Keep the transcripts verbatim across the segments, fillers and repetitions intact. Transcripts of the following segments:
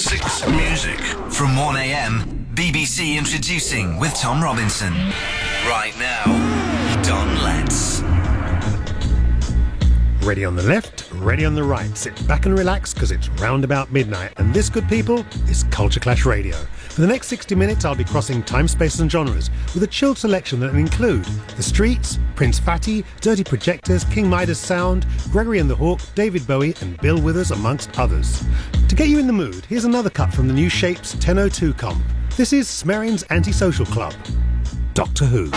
Classics music. From one a m, B B C Introducing with Tom Robinson. Right now, Don Letts. Ready on the left, ready on the right. Sit back and relax because it's round about midnight. And this, good people, is Culture Clash Radio. For the next sixty minutes, I'll be crossing time, space and genres with a chilled selection that will include The Streets, Prince Fatty, Dirty Projectors, King Midas Sound, Gregory and the Hawk, David Bowie and Bill Withers, amongst others. To get you in the mood, here's another cut from the New Shapes ten oh two comp. This is Smerrian's Antisocial Club. Doctor Who.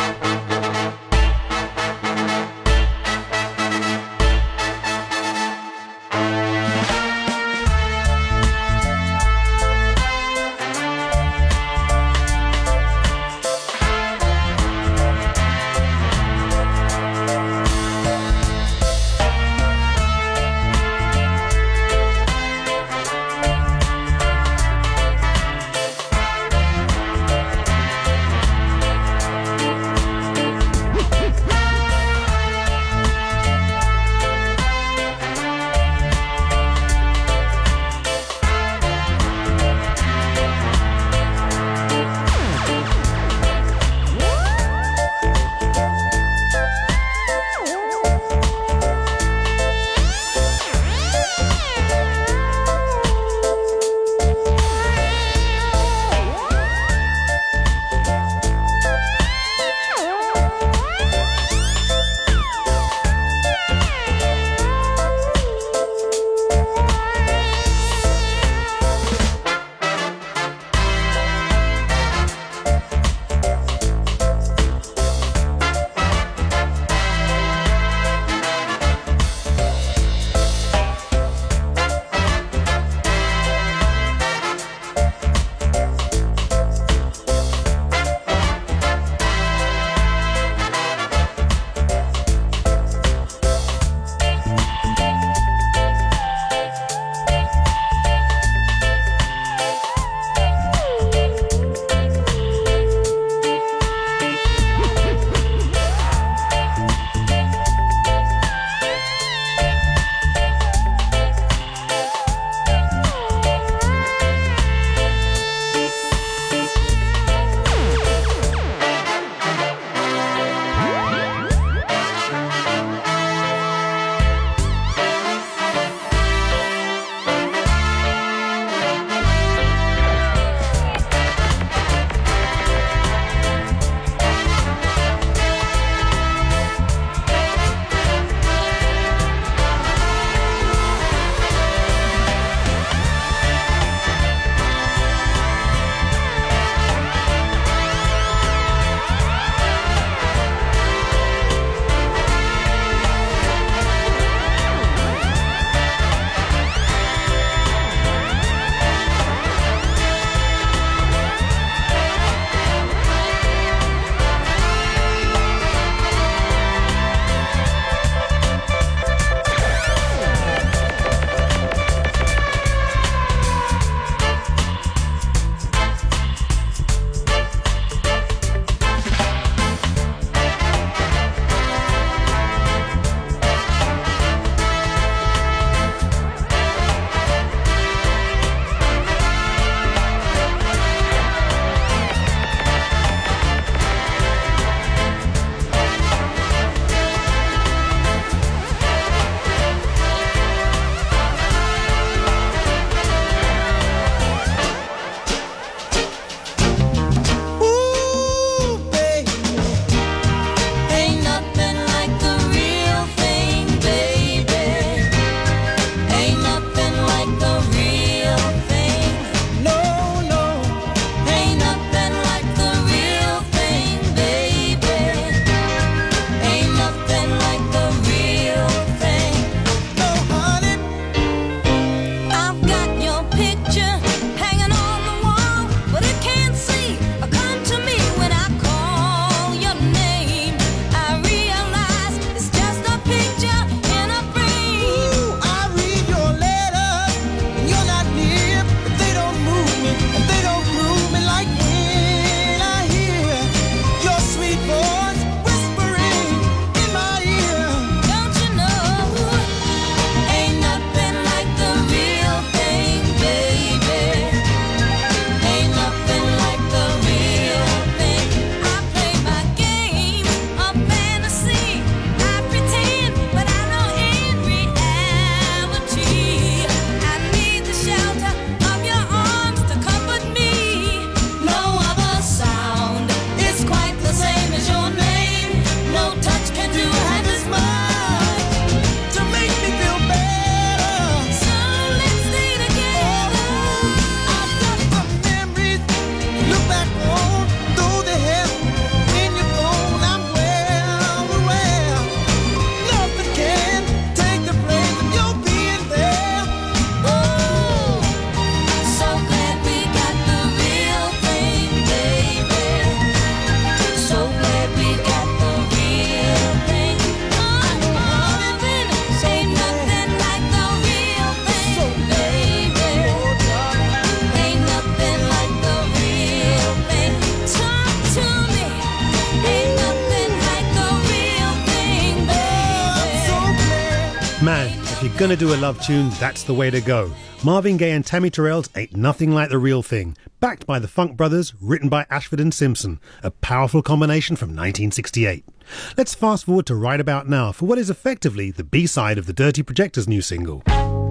you're gonna do a love tune, that's the way to go. Marvin Gaye and Tammy Terrell's Ain't Nothing Like the Real Thing, backed by the Funk Brothers, written by Ashford and Simpson, a powerful combination from nineteen sixty-eight. Let's fast forward to right about now for what is effectively the B-side of the Dirty Projectors' new single.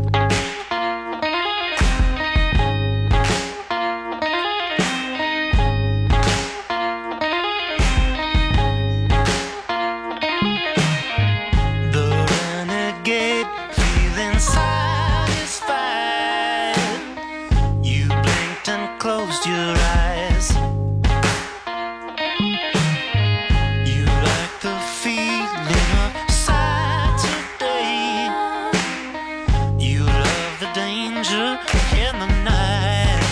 Closed your eyes. You like the feeling of Saturday. You love the danger in the night.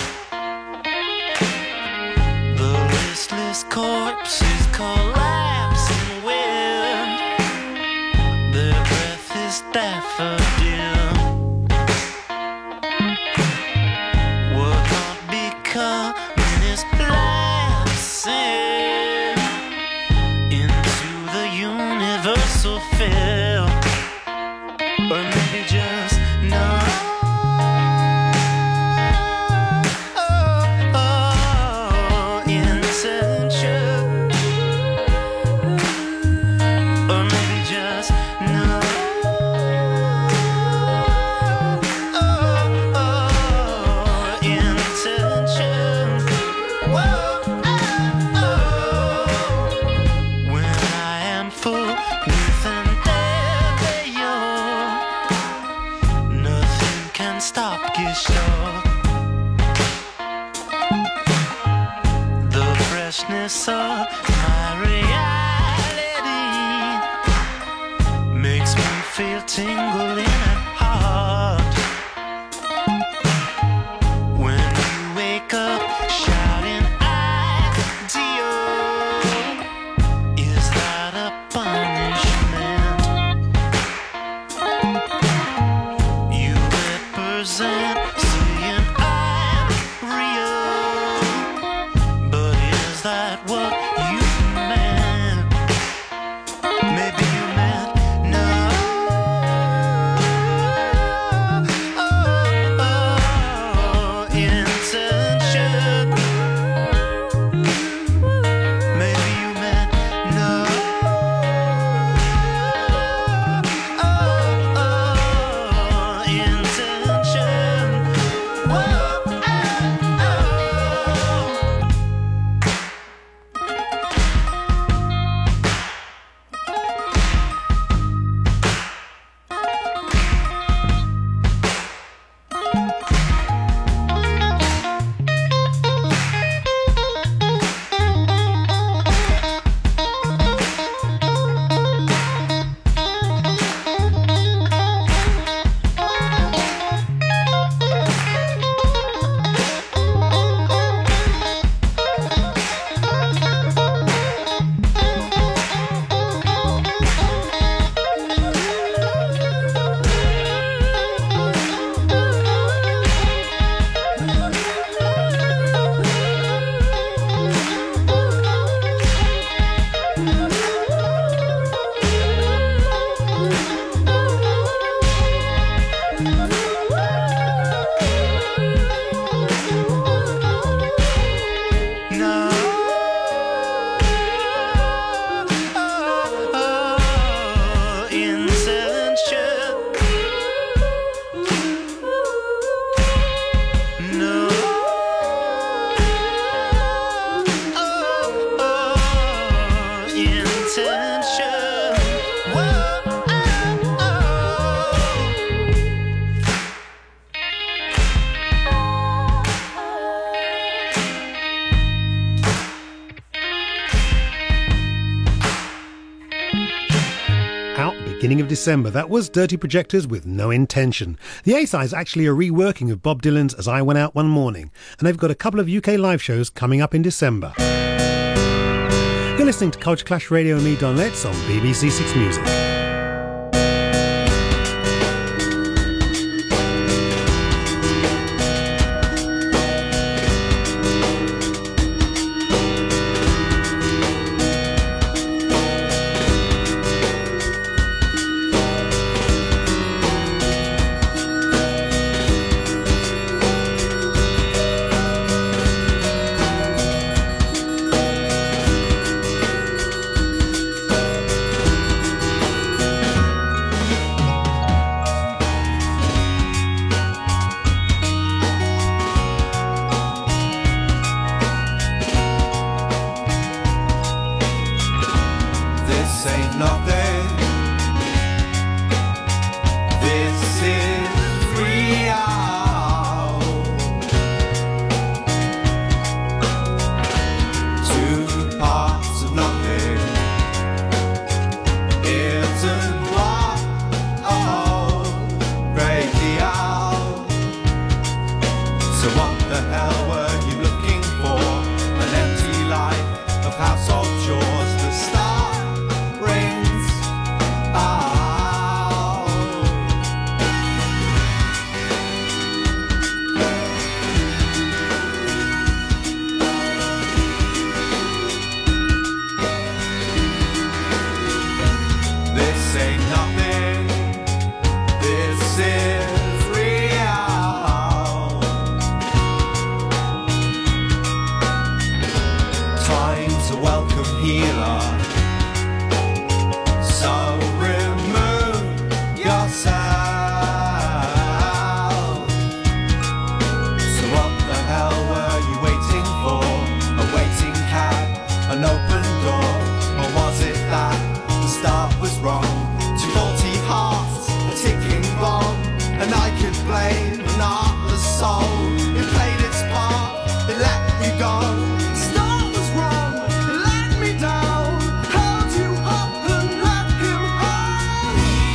The listless corpses collapsing wind. Their breath is daffodil. Coming is lapsing into the universal field, or maybe just no. Oh, oh, intention, or maybe just no. Stop, get short. The freshness of my reality makes me feel tingling at heart. When you wake up shouting "Dio," is that a punishment? You represent saying I'm real, but is that what you meant? Maybe you meant no. Oh, oh, oh, intention. Maybe you meant no. Oh, oh, intention. Beginning of December, that was Dirty Projectors with No Intention. The A-side is actually a reworking of Bob Dylan's As I Went Out One Morning, and they've got a couple of U K live shows coming up in December. You're listening to Culture Clash Radio and me, Don Letts, on B B C Six Music. hell were you looking for? An empty life of household chores. The star rings out. This ain't nothing, this is real. Time to welcome healer. So remove yourself. So what the hell were you waiting for? A waiting cab, an open door, or was it that the start was wrong? Two faulty hearts, a ticking bomb, and I could blame an artless soul. It played its part, it let you go. The start was wrong, it let me down. Held you up and let him on.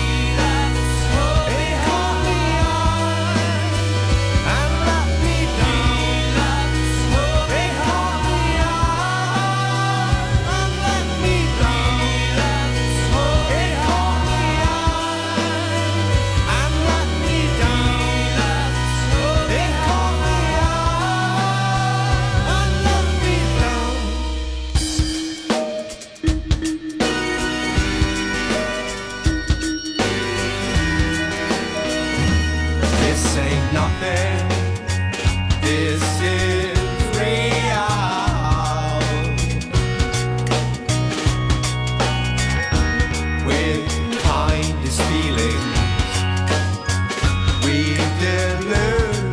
It caught me on and let me down. It caught me on and let me down. It caught me on and let me down. It caught me on and let me down. This ain't nothing, this is real. With kindest feelings, we delude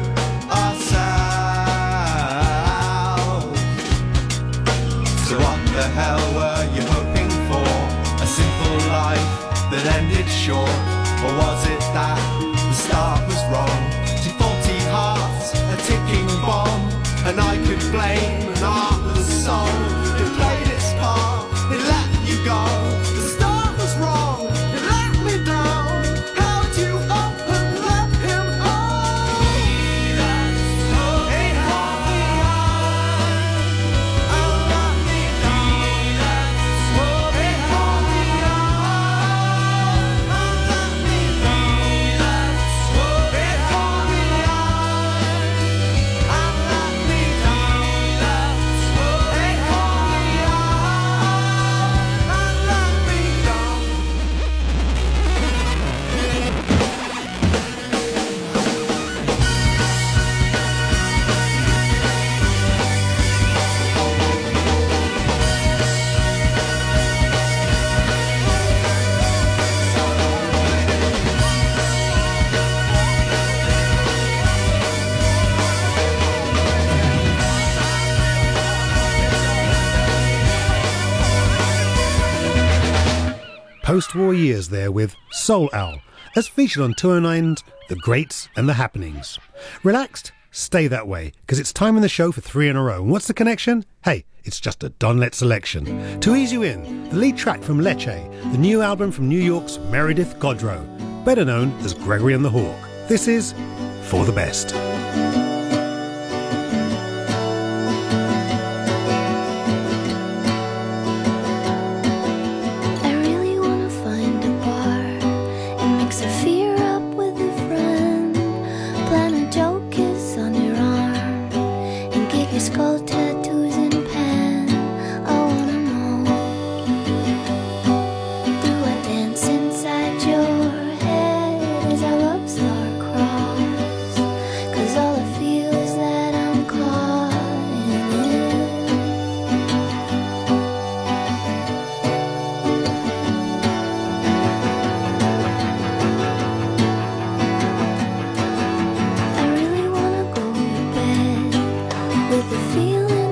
ourselves. So what the hell were you hoping for? A simple life that ended short? Or was it that the start was wrong? Two faulty hearts, a ticking bomb, and I could blame an artless soul. It played its part, it let you go. The start was wrong, it let me down. Held you up and let him on. It caught me on and let me down. It caught me on and let me down. It caught me on and let me down. It caught me on and let me down. Post-war years there with Soul Owl, as featured on two oh nine's The Greats and the Happenings. Relaxed? Stay that way, because it's time in the show for three in a row. And what's the connection? Hey, it's just a Don Let selection. To ease you in, the lead track from Lecce, the new album from New York's Meredith Godrow, better known as Gregory and the Hawk. This is For the Best. I really wanna find a bar and mix a fear up with a friend. Plan a joke kiss on your arm and get your skull tattoos in pen. I wanna know, do I dance inside your head as our love star cross? 'Cause all I feel is that I'm caught in it. I really wanna go to bed with the feeling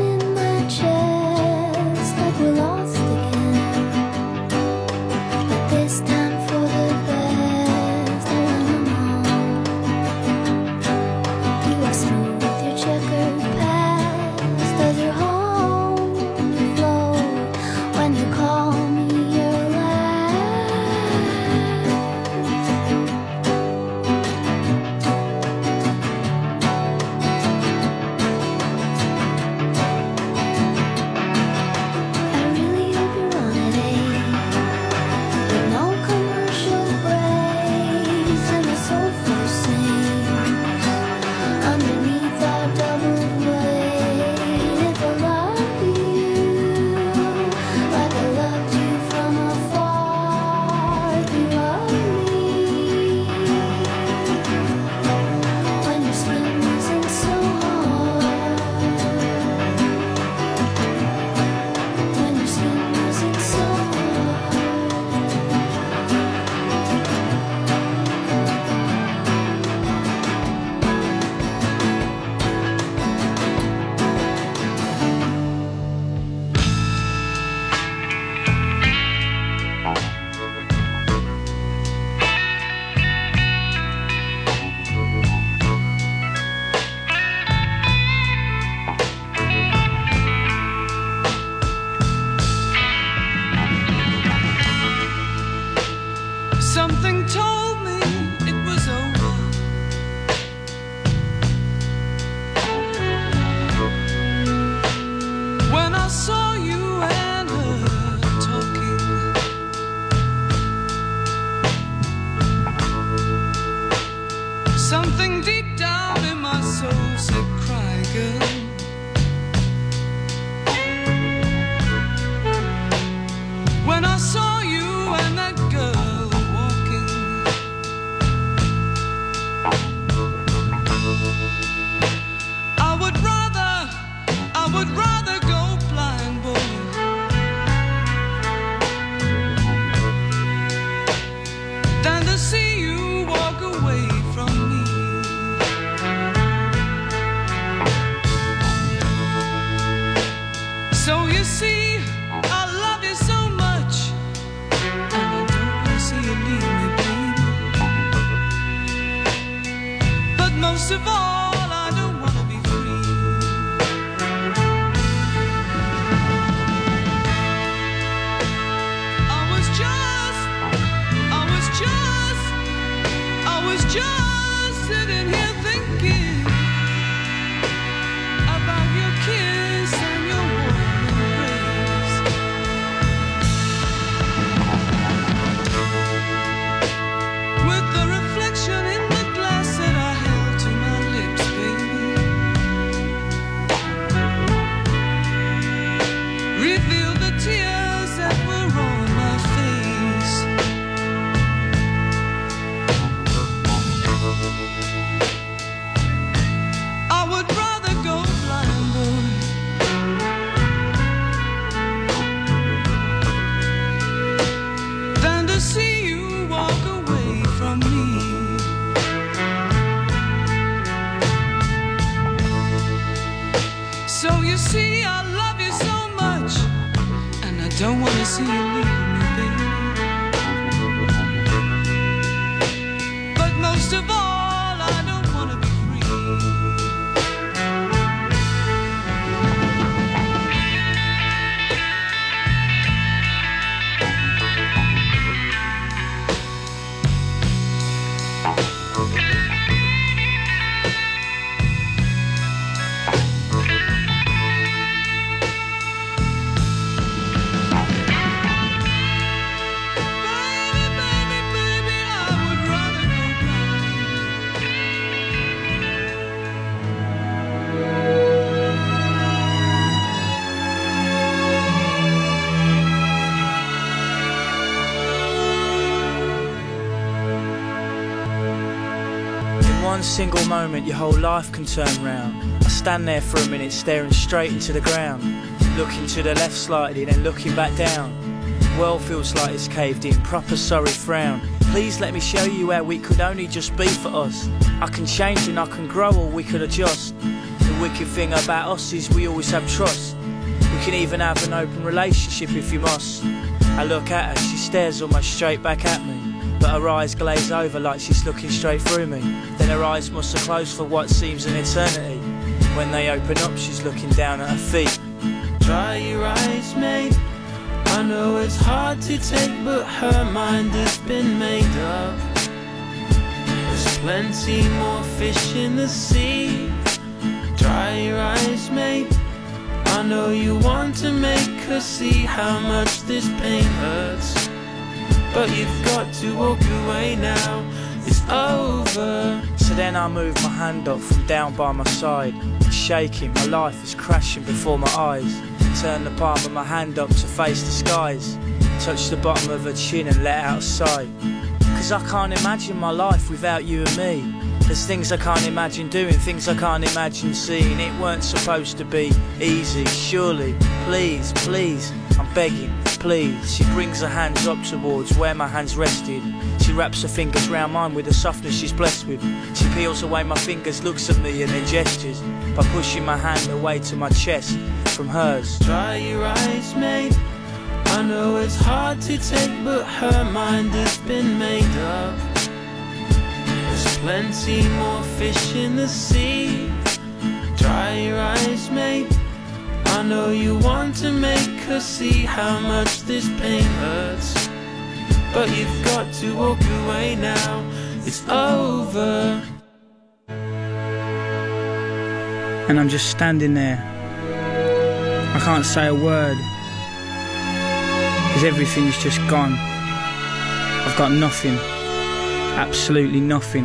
would rather go blind, boy, than to see you walk away from me. So you see, I love you so much, and I don't want to see you leave me, baby. But most of all, I don't want to be free. I was just, I was just, I was just sitting here thinking about your kiss and your warm embrace. With the reflection in the glass that I held to my lips, baby, revealed the tears that were on my face. I would rather go blind, boy, than to see you walk away from me. So you see, I love you so much, and I don't want to see you leave me, baby. But most of all, I don't want to be free. Baby, baby, baby, I would rather go In one single moment your whole life can turn round. I stand there for a minute staring straight into the ground, looking to the left slightly then looking back down. World feels like it's caved in, proper sorry frown. Please let me show you how we could only just be for us. I can change and I can grow or we could adjust. The wicked thing about us is we always have trust. We can even have an open relationship if you must. I look at her, she stares almost straight back at me, but her eyes glaze over like she's looking straight through me. Then her eyes must have closed for what seems an eternity. When they open up, she's looking down at her feet. Dry your eyes, mate. I know it's hard to take, but her mind has been made up. There's plenty more fish in the sea. Dry your eyes, mate. I know you want to make her see how much this pain hurts, but you've got to walk away now. It's over. So then I move my hand up from down by my side. It's shaking, my life is crashing before my eyes. Turn the palm of my hand up to face the skies. Touch the bottom of her chin and let out a sigh. Cause I can't imagine my life without you and me. There's things I can't imagine doing, things I can't imagine seeing. It weren't supposed to be easy, surely. Please, please, I'm begging, please. She brings her hands up towards where my hands rested. She wraps her fingers round mine with the softness she's blessed with. She peels away my fingers, looks at me and then gestures by pushing my hand away to my chest from hers. Dry your eyes, mate. I know it's hard to take, but her mind has been made up. There's plenty more fish in the sea. Dry your eyes, mate. I know you want to make her see how much this pain hurts, but you've got to walk away now. It's over. And I'm just standing there. I can't say a word, cause everything's just gone. I've got nothing, absolutely nothing.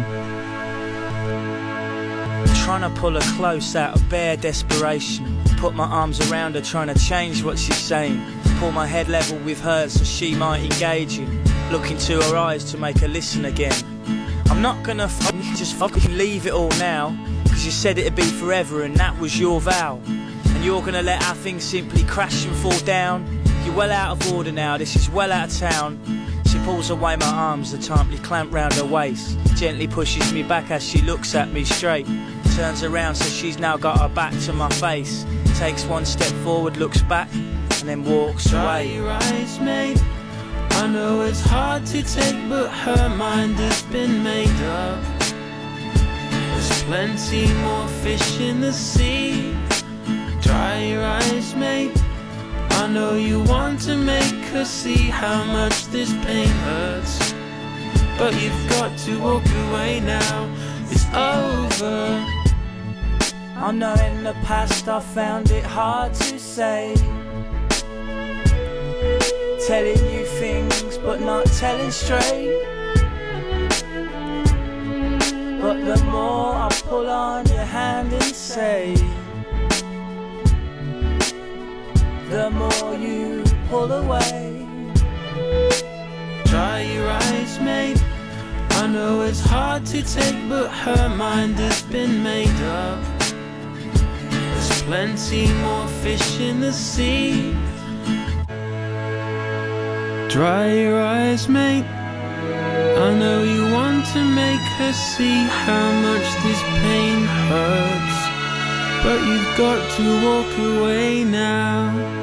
Trying to pull her close out of bare desperation, put my arms around her trying to change what she's saying, pull my head level with hers so she might engage in, look into her eyes to make her listen again. I'm not gonna f- just fucking leave it all now, cause you said it'd be forever and that was your vow. And you're gonna let our things simply crash and fall down. You're well out of order now, this is well out of town. She pulls away my arms, the tightly clamped round her waist. Gently pushes me back as she looks at me straight. Turns around so she's now got her back to my face. Takes one step forward, looks back, and then walks Dry away. your eyes, mate. I know it's hard to take, but her mind has been made up. There's plenty more fish in the sea. Dry your eyes, mate. I know you want to make her see how much this pain hurts, but you've got to walk away now. It's over. I know in the past I found it hard to say, telling you things but not telling straight. But the more I pull on your hand and say, the more you pull away. Dry your eyes, mate. I know it's hard to take, but her mind has been made up. There's plenty more fish in the sea. Dry your eyes, mate. I know you want to make her see how much this pain hurts, but you've got to walk away now.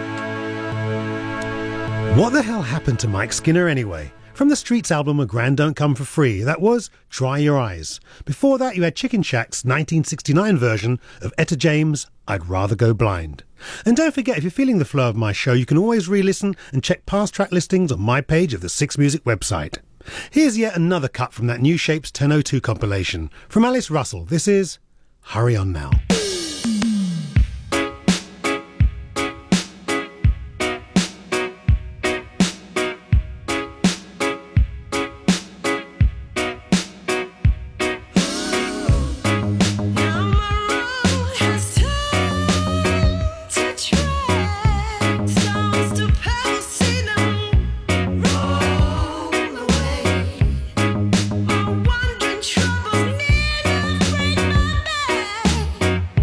What the hell happened to Mike Skinner anyway? From the Streets album A Grand Don't Come For Free, that was Dry Your Eyes. Before that you had Chicken Shack's nineteen sixty-nine version of Etta James' I'd Rather Go Blind. And don't forget, if you're feeling the flow of my show, you can always re-listen and check past track listings on my page of the Six Music website. Here's yet another cut from that New Shapes ten oh two compilation. From Alice Russell, this is Hurry On Now. Wondering troubles near to break my back.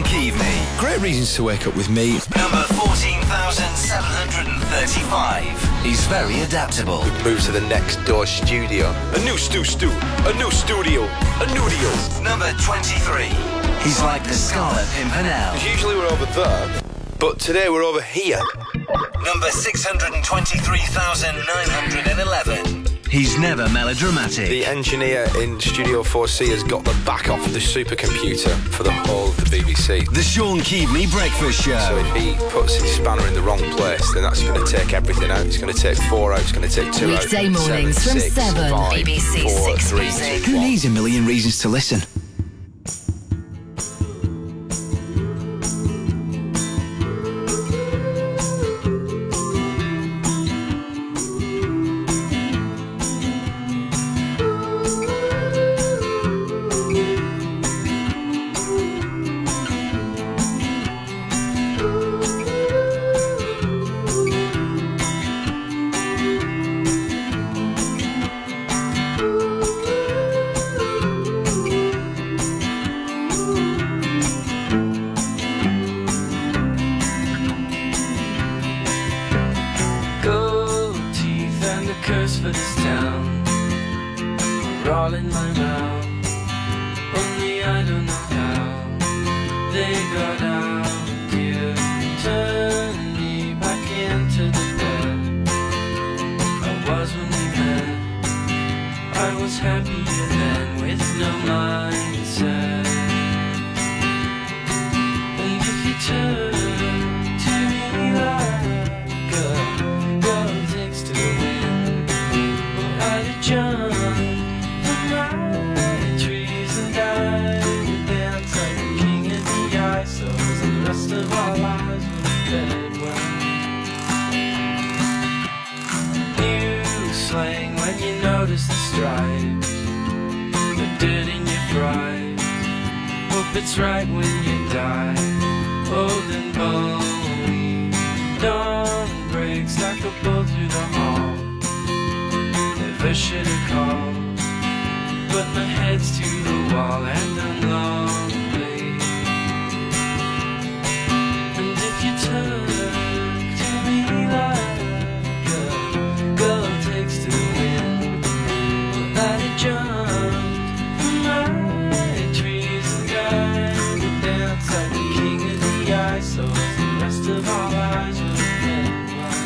Sean Keaveney. Great reasons to wake up with me. Number fourteen thousand seven hundred thirty-five. He's very adaptable. Move to the next door studio. A new stu stu. A new studio. A new deal. Number twenty-three. He's like the Scarlet Pimpernel. Usually we're over there, but today we're over here. Number six hundred twenty-three thousand nine hundred eleven. He's never melodramatic. The engineer in Studio four C has got the back off the supercomputer for the whole of the B B C. The Sean Keaveney Breakfast Show. So if he puts his spanner in the wrong place, then that's going to take everything out. It's going to take four out. It's going to take two out. Weekday mornings seven, from six, seven. five, B B C four, Six three, Music. two, Who one. needs a million reasons to listen? Gold teeth and a curse for this town are all in my mouth. Only I don't know how they got out. You turned me back into the bed I was when we met. I was happier then with no mindset. And if you turn to me like a girl takes to the wind, well, I'd have jumped from my trees and died and danced like a king of the ice. So the rest of our lives would have fed well. New slang when you notice the stripes, the dirt in your fries. Hope it's right when you die, old and bony. Dawn breaks like a bolt through the hall. Never should have called, but my head's to the wall and I'm lonely. And if you turn to me like a girl takes to the wind, well, I'd have jumped from my trees and died and danced like the king of the ice. So the rest of our lives would have been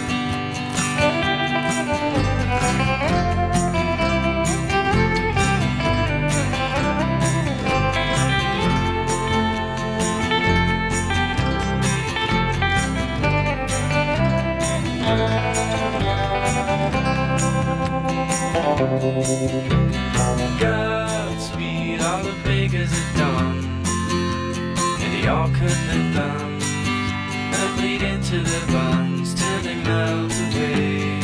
Godspeed, all the beggars are done, and they all cut their thumbs and bleed into their buns till they melt away.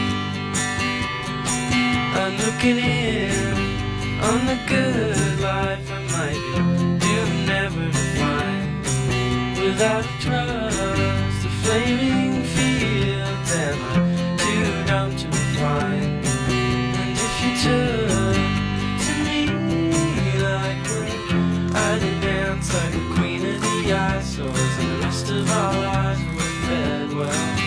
I'm looking in on the good life I might be doomed never to find. Without trust, the flaming fields, and I'm too dumb to find. And if you turn to me like one, I'd dance like a queen of the ice. So as the rest of our lives were fed well.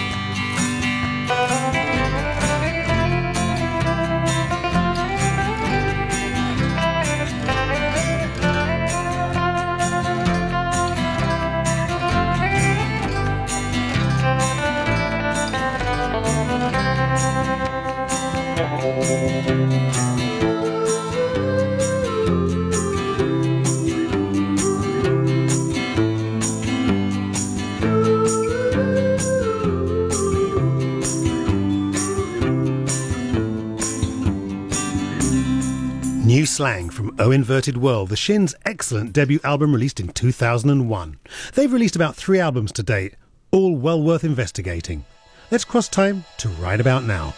New slang from O Inverted World, the Shins' excellent debut album released in two thousand one. They've released about three albums to date, all well worth investigating. Let's cross time to right about now.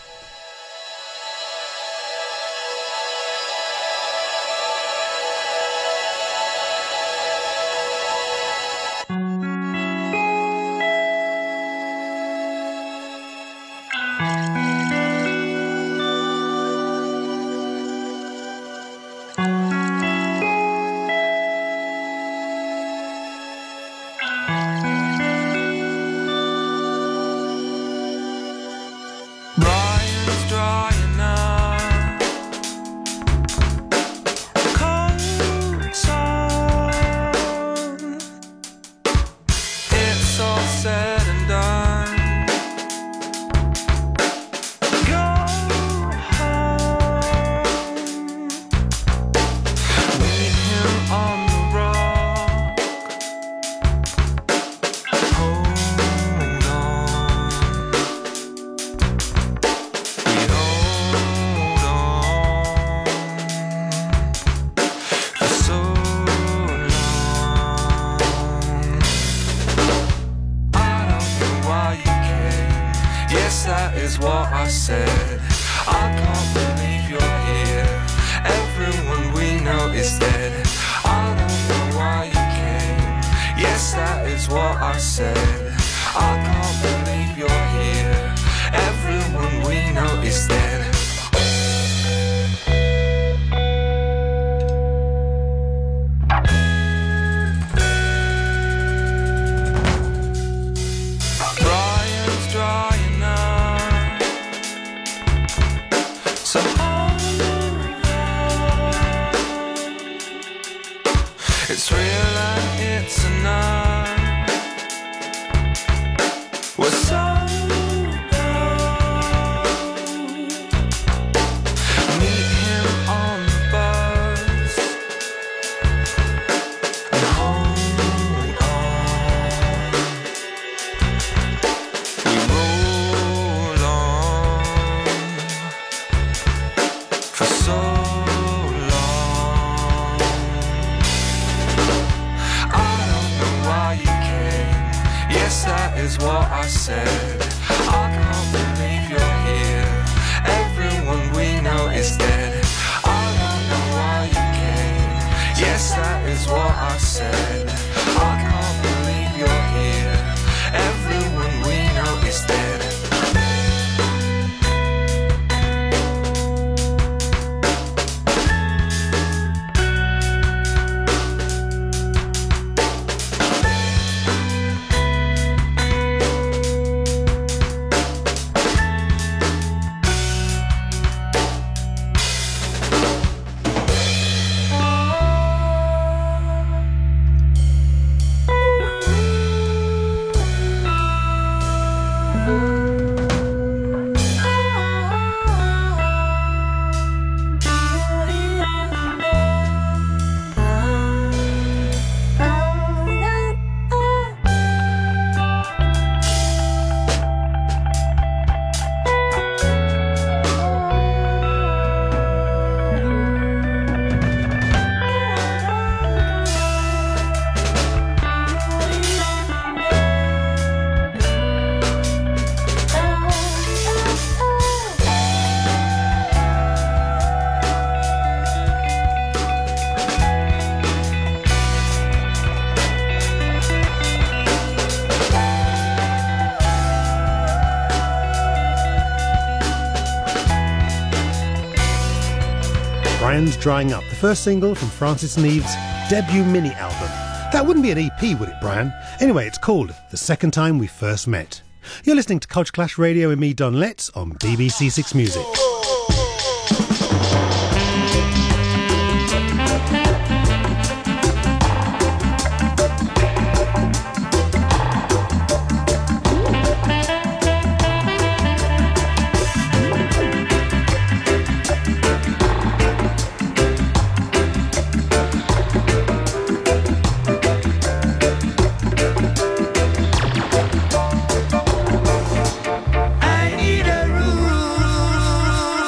said and done, go home. Meet him on the rock. Hold on. We hold on for so long. I don't know why you came. Yes, that is what I said. I can't believe you're here. Everyone we know is dead. I don't know why you came. Yes, that is what I said. I can't believe you're here. Everyone we know is dead. Brian's drying up, so hold on. It's real and it's enough. We're so low. Meet him on the bus and hold on. We roll on for so long. I don't know why you came. Yes, that is what I said. I can't believe you're here. Everyone we know is dead. I don't know why you came. Yes, that is what I said. I can't believe you're here. Everyone we know is dead. Brian's Drying Up, the first single from Francis Neve's debut mini album. That wouldn't be an E P, would it, Brian? Anyway, it's called The Second Time We First Met. You're listening to Culture Clash Radio with me, Don Letts, on B B C Six Music. I need a roof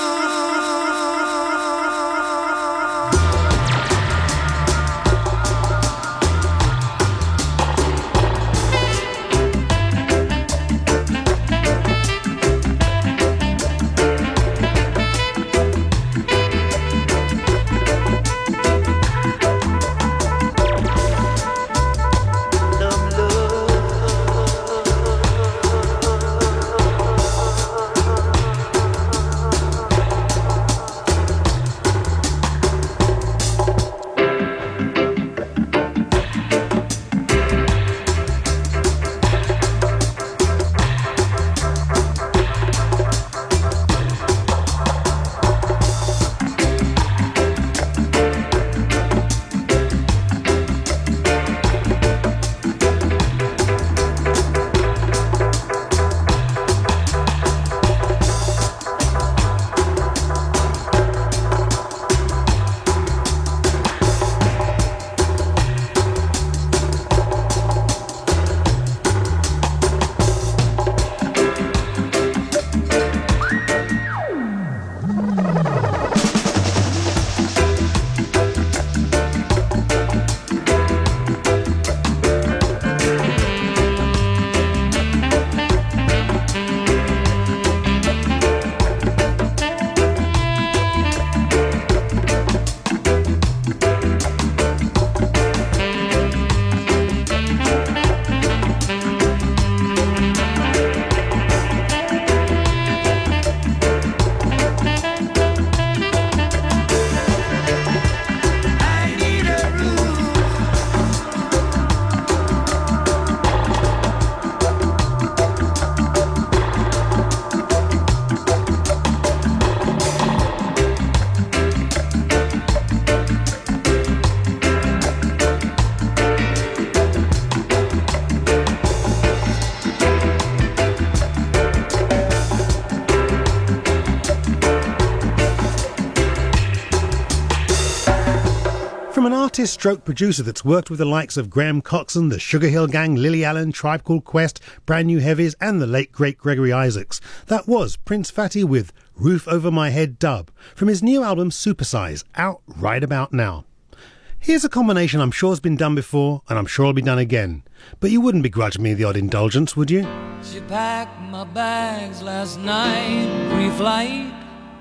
artist stroke producer that's worked with the likes of Graham Coxon, the Sugar Hill Gang, Lily Allen, Tribe Called Quest, Brand New Heavies and the late great Gregory Isaacs. That was Prince Fatty with Roof Over My Head Dub from his new album Supersize, out right about now. Here's a combination I'm sure has been done before and I'm sure it'll be done again. But you wouldn't begrudge me the odd indulgence, would you? She packed my bags last night, pre-flight,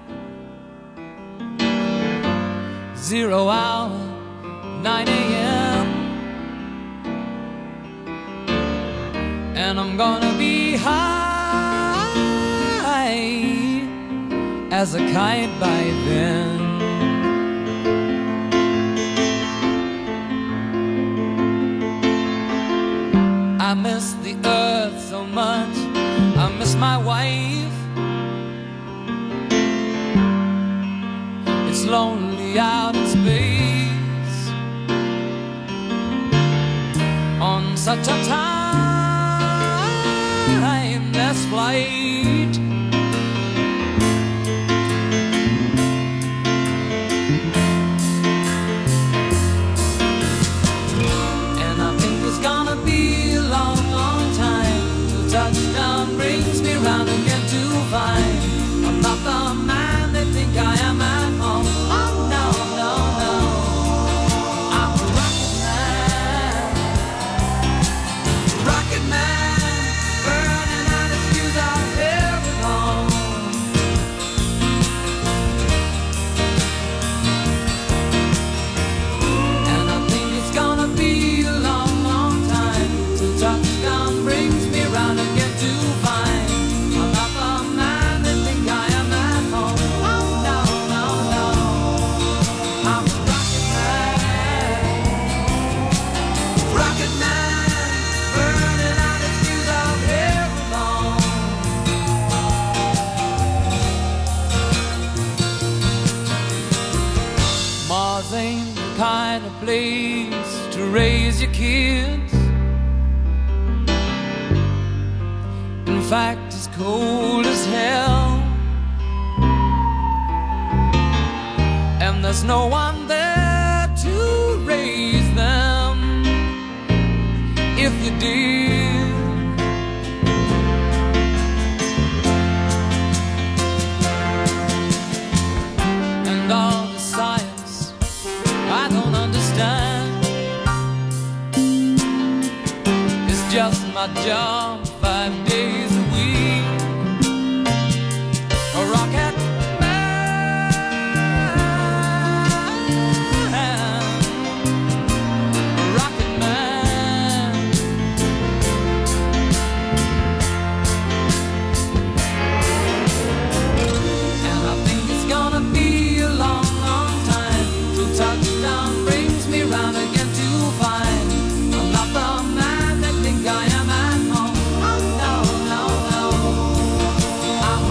zero hour, nine a.m. And I'm gonna be high as a kite by then. I miss the earth so much, I miss my wife. It's lonely out in space on such a timeless flight. And I think it's gonna be a long, long time till touchdown brings me round again to find I'm not the man they think I am at home. Oh no, no, no, I'm a rocket man, rocket man, burning out his fuse out here at home. And I think it's gonna be a long, long time till touchdown brings me round again to find I'm not the man they think I am at home. Oh no, no, no, I'm a rocket man, rocket man, burning out his fuse out here alone. Mars ain't the kind of place to raise your kids. In fact, it's cold as hell, and there's no one there to raise them if you did. And all the science I don't understand, it's just my job five days a week. A rocket man, a rocket man. And I think it's gonna be a long, long time till touchdown brings me round again to find I'm not the man they think I am at home. Oh no, no, no, I'm a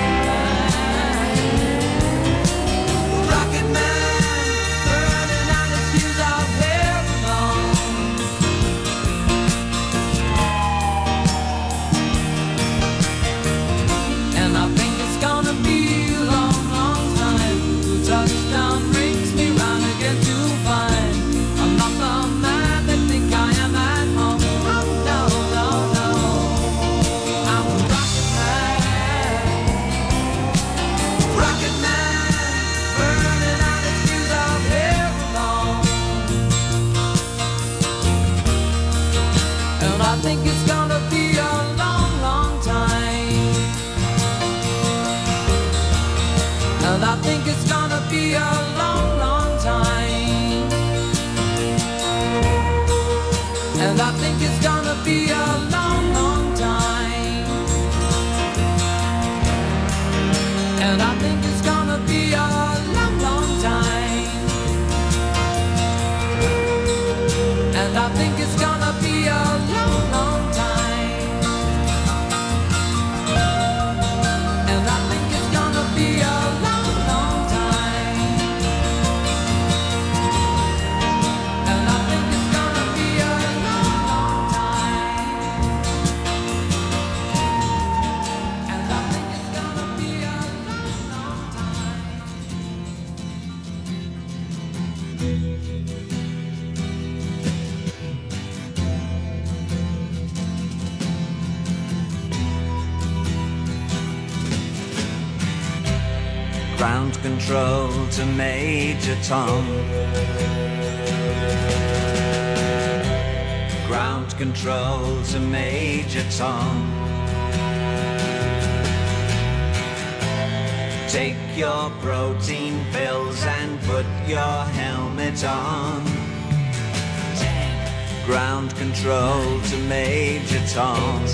rocket man, rocket man, burning out his fuse out here alone. And I think it's gonna be a long, long time till touchdown brings me round again to find I'm not the man they think I am at home. Oh no, no, no, I'm a rocket man, rocket man, burning out his fuse out here alone. And I think it's gonna be a long, long time. And I think it's gonna be a long, long time. And I think it's gonna be a long, long time. And I think it's gonna be a long, long time. And I think it's gonna be a long, long time. Ground control to Major Tom. Ground control to Major Tom. Take your protein pills and put your helmet on. Ten. Ground control to Major Tom.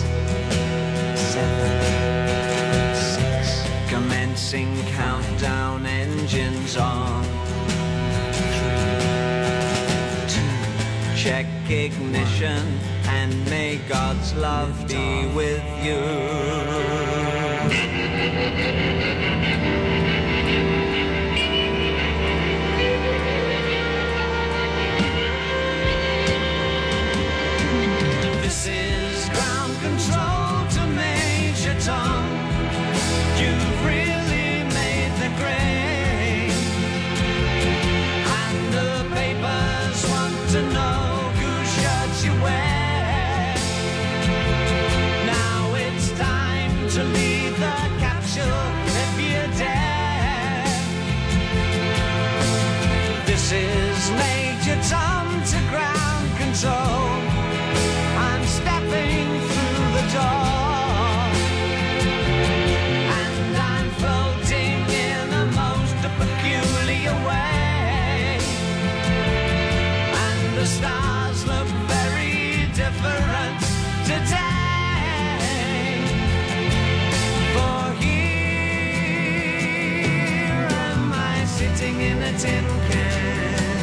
Seven. Six. Commencing countdown, engines on. Three. Two. Check ignition and may God's love be with you. This is ground control to Major Tom. You've really made the grade, and the papers want to know whose shirts you wear. Now it's time to leave the capsule if you dare. This is Major Tom to ground control. I'm stepping through the door, and I'm floating in a most peculiar way, and the stars look very different today. For here am I sitting in a tin can.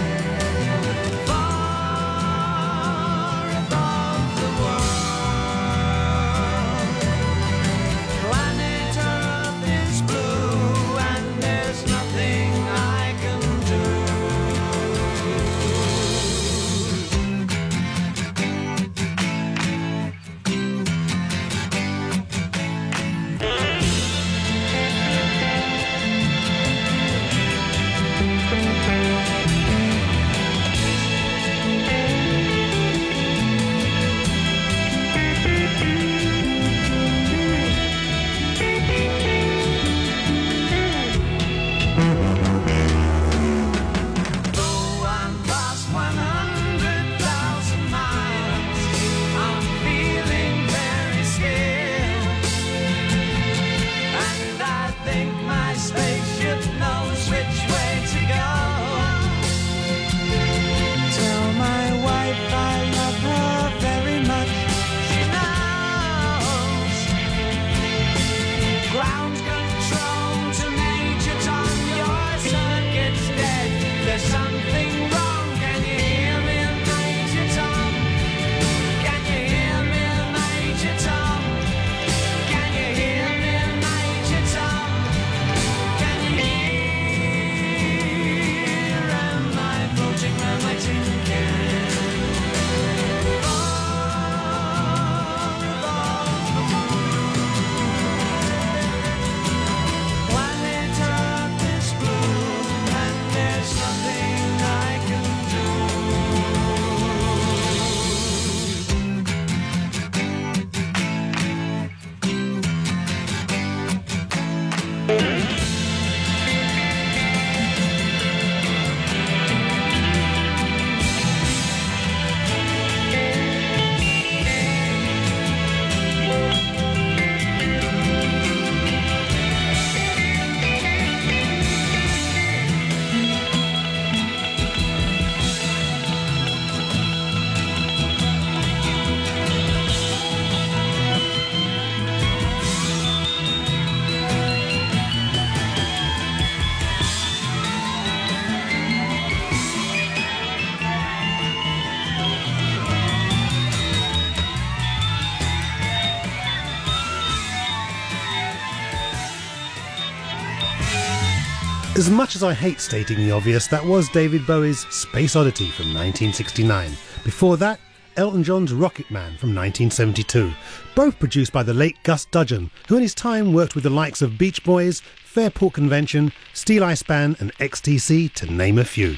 As much as I hate stating the obvious, that was David Bowie's Space Oddity from nineteen sixty-nine. Before that, Elton John's Rocket Man from nineteen seventy-two, both produced by the late Gus Dudgeon, who in his time worked with the likes of Beach Boys, Fairport Convention, Steel Ice Band and X T C, to name a few.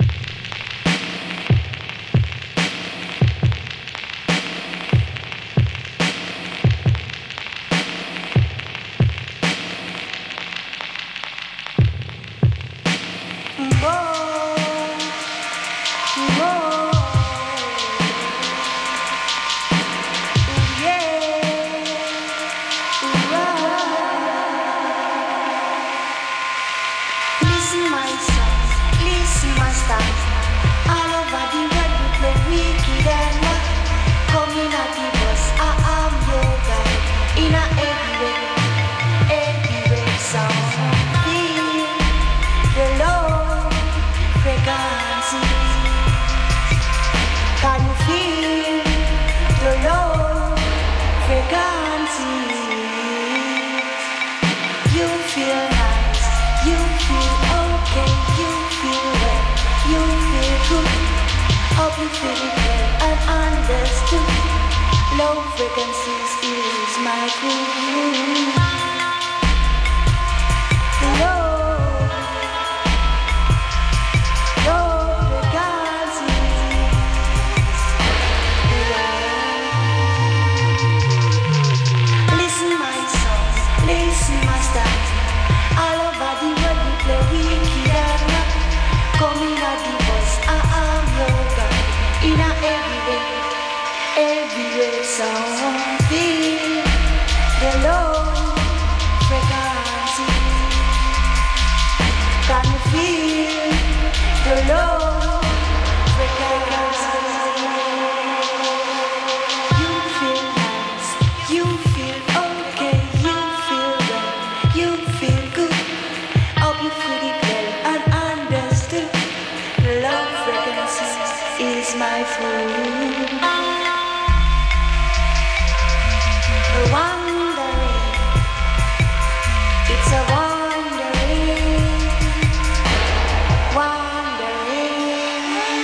You feel nice, you feel okay, you feel well, you feel good. Hope you feel it well and understood. Low frequencies is my food. Low, low frequencies. Listen my songs, listen my stars. All over the world we play wicked and rock. Come in at the bus, I am your God. In a everywhere, everywhere sound. Feel the low frequency. Can you feel the low frequency? You feel nice, you feel okay, you feel well, you feel good. Hope you feel it well and understood. The low frequency is my food. The wandering, it's a wandering, wandering,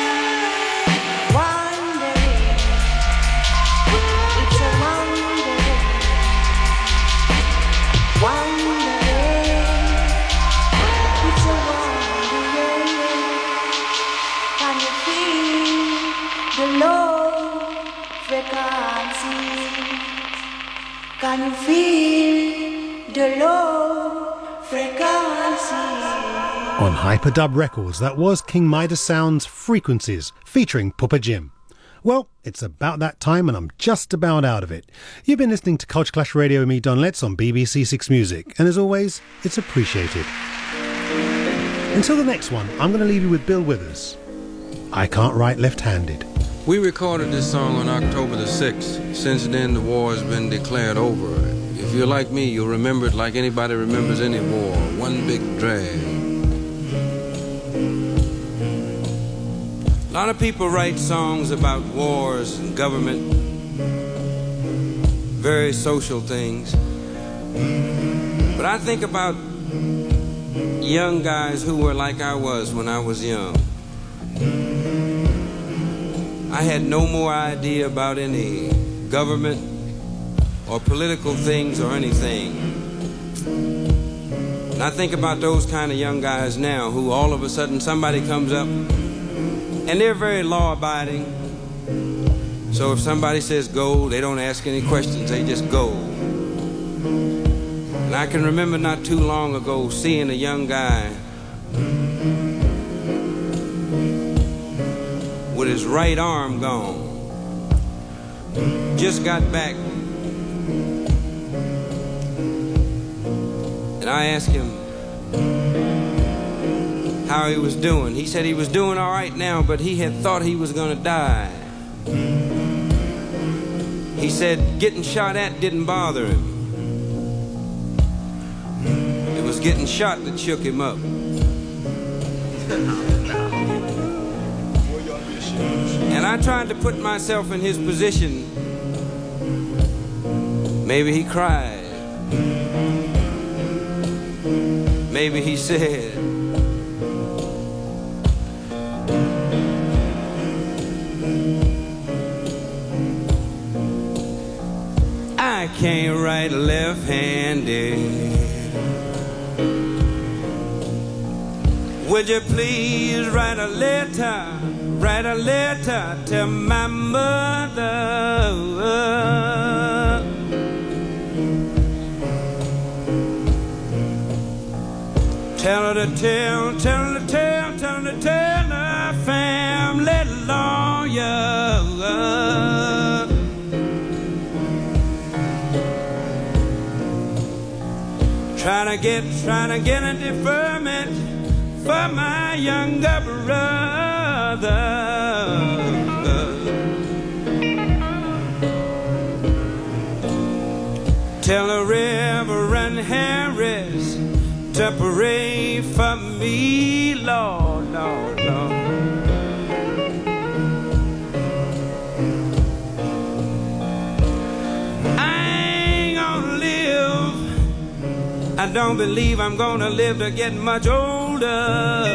wandering. It's a wandering, wandering. It's a wandering. Can you feel the low frequency? Can you feel the low frequency? On Hyperdub Records, that was King Midas Sound's Frequencies, featuring Papa Jim. Well, it's about that time and I'm just about out of it. You've been listening to Culture Clash Radio with me, Don Letts, on B B C Six Music, and as always, it's appreciated. Until the next one, I'm going to leave you with Bill Withers. I Can't Write Left-Handed. We recorded this song on October the sixth. Since then, the war has been declared over. If you're like me, you'll remember it like anybody remembers any war. One big drag. A lot of people write songs about wars and government, very social things. But I think about young guys who were like I was when I was young. I had no more idea about any government or political things or anything. And I think about those kind of young guys now who all of a sudden somebody comes up and they're very law-abiding. So if somebody says go, they don't ask any questions, they just go. And I can remember not too long ago seeing a young guy with his right arm gone. Just got back. And I asked him how he was doing. He said he was doing all right now, but he had thought he was gonna die. He said getting shot at didn't bother him. It was getting shot that shook him up. And I tried to put myself in his position. Maybe he cried. Maybe he said, I can't write left-handed. Would you please write a letter? Write a letter to my mother. Tell her to tell, tell her to tell, tell her to tell her family lawyer. Trying to get, trying to get a deferment for my younger brother. Tell the Reverend Harris to pray for me, Lord, Lord, Lord. I ain't gonna I don't believe I'm gonna live to get much older.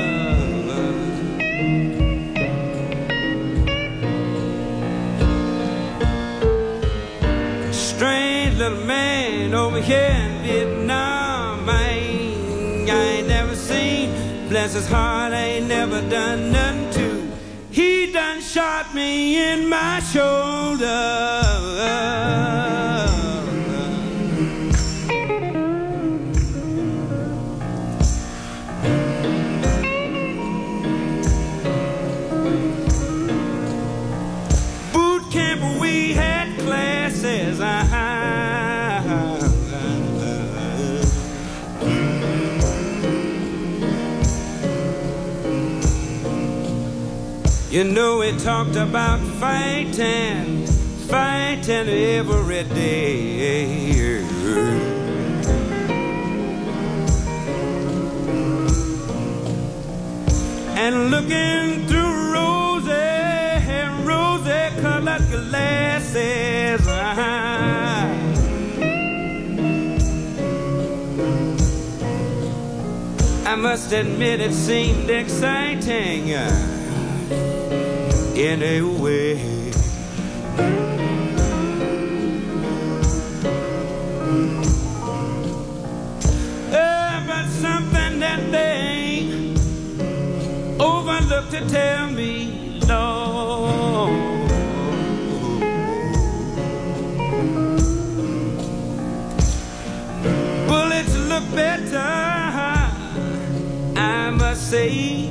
Strange little man over here in Vietnam, I ain't, I ain't never seen. Bless his heart, I ain't never done nothing to. He done shot me in my shoulder. Boot camp, we had classes. Uh-huh. You know, we talked about fighting, fighting every day. And looking through rosy, rosy-colored glasses. I must admit it seemed exciting. In a way, uh, but something that they overlooked to tell me, Lord. Bullets look better, I must say.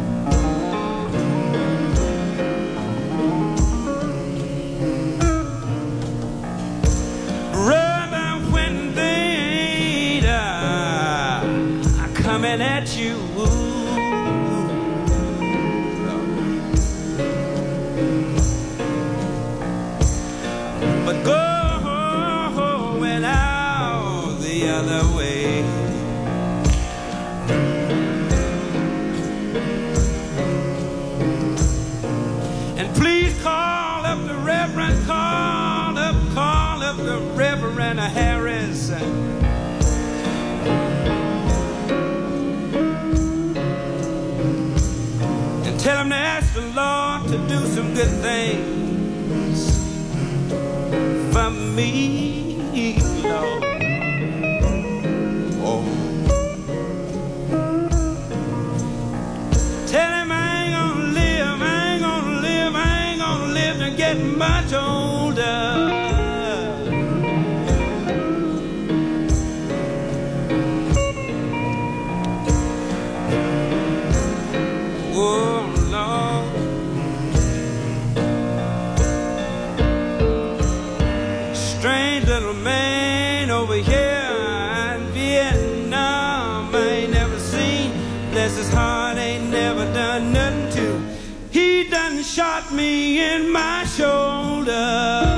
At you, but going out the other way. And please call up the Reverend, call up, call up the Reverend Harris. Tell him to ask the Lord to do some good things for me, Lord. Oh. Tell him I ain't gonna live, I ain't gonna live, I ain't gonna live to get much older. Whoa. Little man over here in Vietnam, I ain't never seen. Bless his heart, ain't never done nothing to. He done shot me in my shoulder.